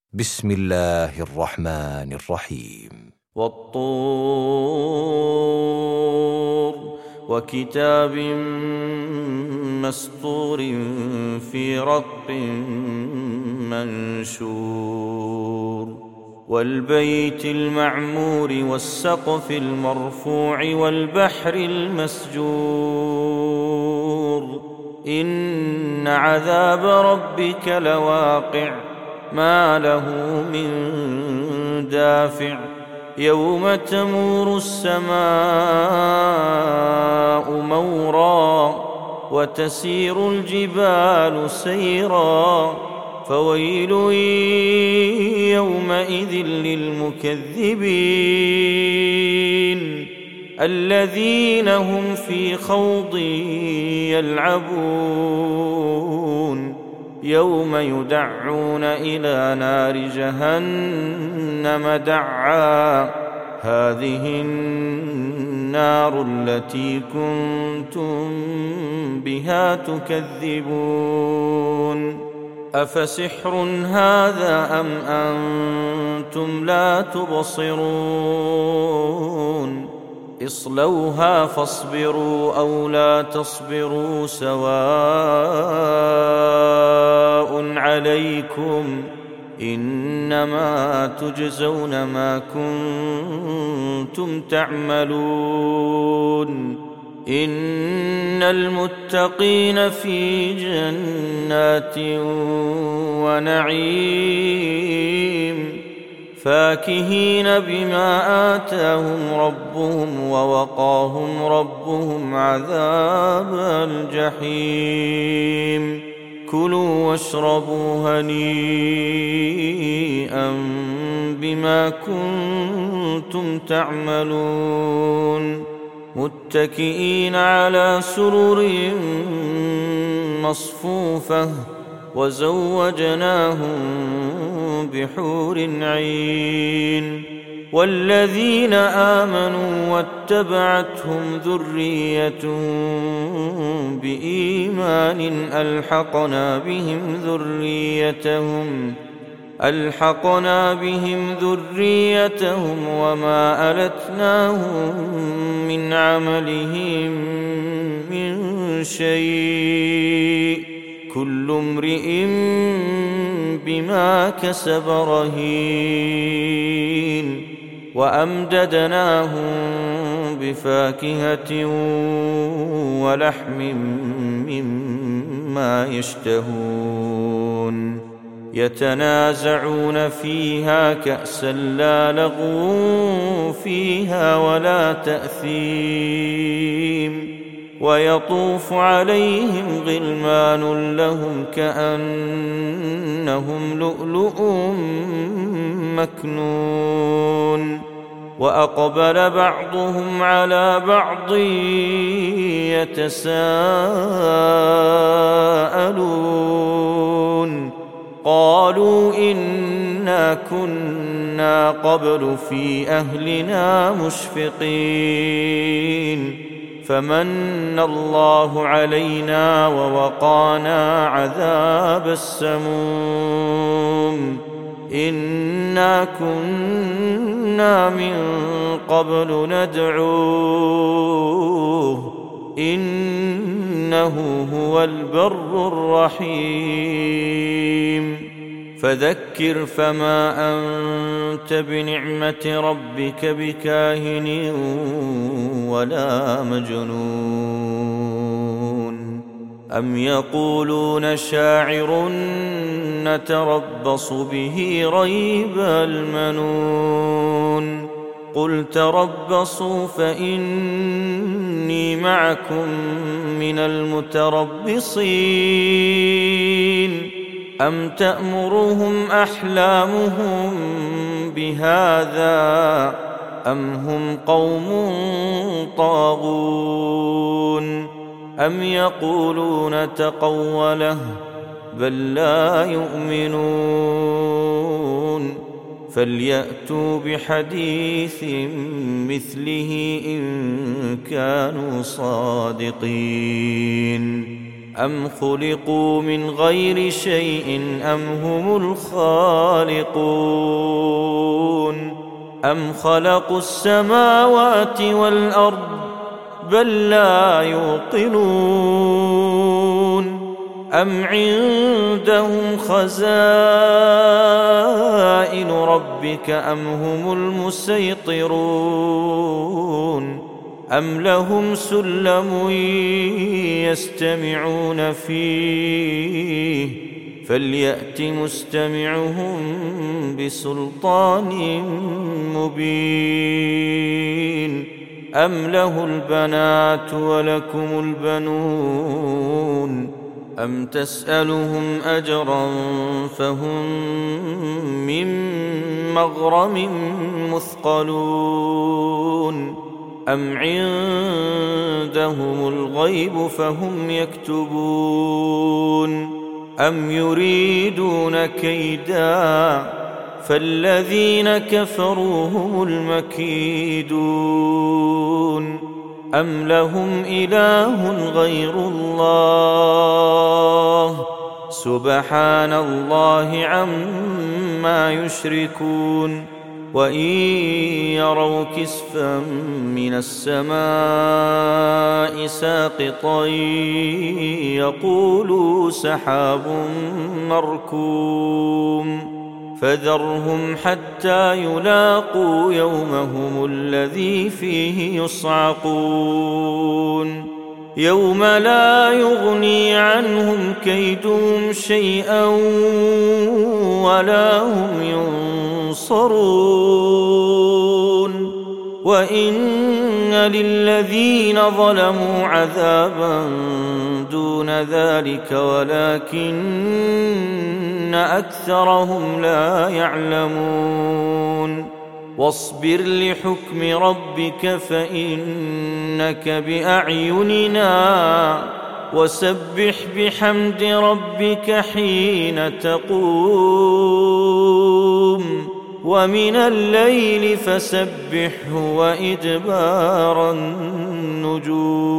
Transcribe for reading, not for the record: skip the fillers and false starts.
بسم الله الرحمن الرحيم. والطور وكتاب مسطور في رق منشور والبيت المعمور والسقف المرفوع والبحر المسجور إن عذاب ربك لواقع ما له من دافع يوم تمور السماء مورا وتسير الجبال سيرا فويل يومئذ للمكذبين الذين هم في خوض يلعبون يوم يدعون إلى نار جهنم دعا هذه النار التي كنتم بها تكذبون أفسحر هذا أم أنتم لا تبصرون اصلوها فاصبروا أو لا تصبروا سواء عليكم إنما تجزون ما كنتم تعملون إن المتقين في جنات ونعيم فاكهين بما آتاهم ربهم ووقاهم ربهم عذاب الجحيم كلوا واشربوا هنيئا بما كنتم تعملون متكئين على سرر مصفوفة وزوجناهم بحور عين والذين آمنوا واتبعتهم ذريتهم بإيمان ألحقنا بهم ذريتهم وما ألتناهم من عملهم من شيء كل امرئ بما كسب رهين وأمددناهم بفاكهة ولحم مما يشتهون يتنازعون فيها كأسا لا لغو فيها ولا تأثيم ويطوف عليهم غلمان لهم كأنهم لؤلؤ مكنون وأقبل بعضهم على بعض يتساءلون قالوا إنا كنا قبل في أهلنا مشفقين فمن الله علينا ووقانا عذاب السموم إنا كنا من قبل ندعوه إنه هو البر الرحيم فذكر فما أنت بنعمة ربك بكاهن ولا مجنون أم يقولون شاعر نتربص به ريب المنون قل تربصوا فإني معكم من المتربصين أم تأمرهم أحلامهم بهذا أم هم قوم طاغون أم يقولون تقوله بل لا يؤمنون فليأتوا بحديث مثله إن كانوا صادقين أم خلقوا من غير شيء أم هم الخالقون أم خلقوا السماوات والأرض بل لا يوقنون أم عندهم خزائن ربك أم هم المسيطرون أم لهم سلم يستمعون فيه فليأت مستمعهم بسلطان مبين أم له البنات ولكم البنون أم تسألهم أجرا فهم من مغرم مثقلون أم عندهم الغيب فهم يكتبون أم يريدون كيدا فالذين كفروا هم المكيدون أم لهم إله غير الله سبحان الله عما يشركون وإن يروا كسفا من السماء ساقطا يقولوا سحاب مركوم فذرهم حتى يلاقوا يومهم الذي فيه يصعقون يوم لا يغني عنهم كيدهم شيئا ولا هم ينصرون وإن للذين ظلموا عذابا دون ذلك ولكن أكثرهم لا يعلمون واصبر لحكم ربك فإنك بأعيننا وسبح بحمد ربك حين تقوم ومن الليل فسبحه وإدبار النجوم